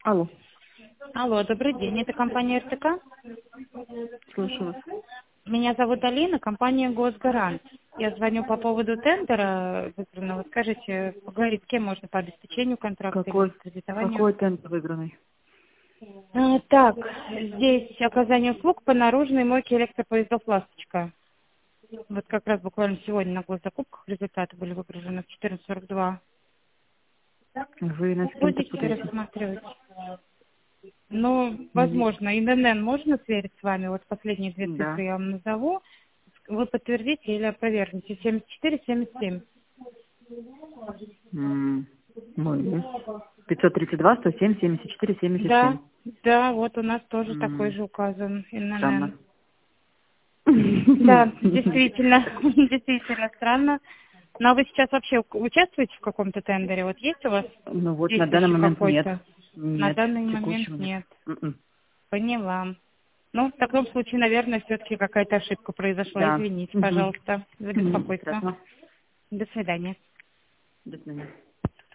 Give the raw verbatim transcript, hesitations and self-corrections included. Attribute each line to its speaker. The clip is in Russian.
Speaker 1: Алло,
Speaker 2: Алло, добрый день, это компания эр тэ ка.
Speaker 1: слышу вас.
Speaker 2: Меня зовут Алина, компания Госгарант. Я звоню по поводу тендера выигранного. Скажите, поговорить с кем можно по обеспечению контракта или
Speaker 1: Какой,
Speaker 2: по кредитованию?
Speaker 1: какой тендер выигранный?
Speaker 2: А, так, здесь оказание услуг по наружной мойке электропоездов «Ласточка». Вот как раз буквально сегодня на госзакупках результаты были выгружены в четырнадцать сорок два.
Speaker 1: Вы нас с кем-то
Speaker 2: Будете
Speaker 1: путаете?
Speaker 2: рассматривать? Ну,
Speaker 1: М,
Speaker 2: возможно, ин эн эн можно сверить с вами? Вот последние две
Speaker 1: Да.
Speaker 2: цифры я вам назову. Вы подтвердите или опровергнете? семьдесят четыре семьдесят семь.
Speaker 1: М, Мы. пятьсот тридцать два сто семь семьдесят четыре семьдесят семь.
Speaker 2: Да, да, вот у нас тоже такой
Speaker 1: М,
Speaker 2: же указан ин эн эн.
Speaker 1: Странно.
Speaker 2: Да,
Speaker 1: Не знаю.
Speaker 2: действительно, действительно странно. Но а вы сейчас вообще у- участвуете в каком-то тендере? Вот есть у вас
Speaker 1: Ну вот, на данный
Speaker 2: действующий
Speaker 1: момент нет.
Speaker 2: какой-то? На
Speaker 1: Нет,
Speaker 2: данный момент
Speaker 1: текущего нет.
Speaker 2: нет.
Speaker 1: М-м.
Speaker 2: Поняла. Ну, в таком случае, наверное, все-таки какая-то ошибка произошла.
Speaker 1: Да.
Speaker 2: Извините,
Speaker 1: Мгм.
Speaker 2: пожалуйста, за
Speaker 1: Ничего
Speaker 2: беспокойство.
Speaker 1: страшного.
Speaker 2: До свидания.
Speaker 1: До свидания.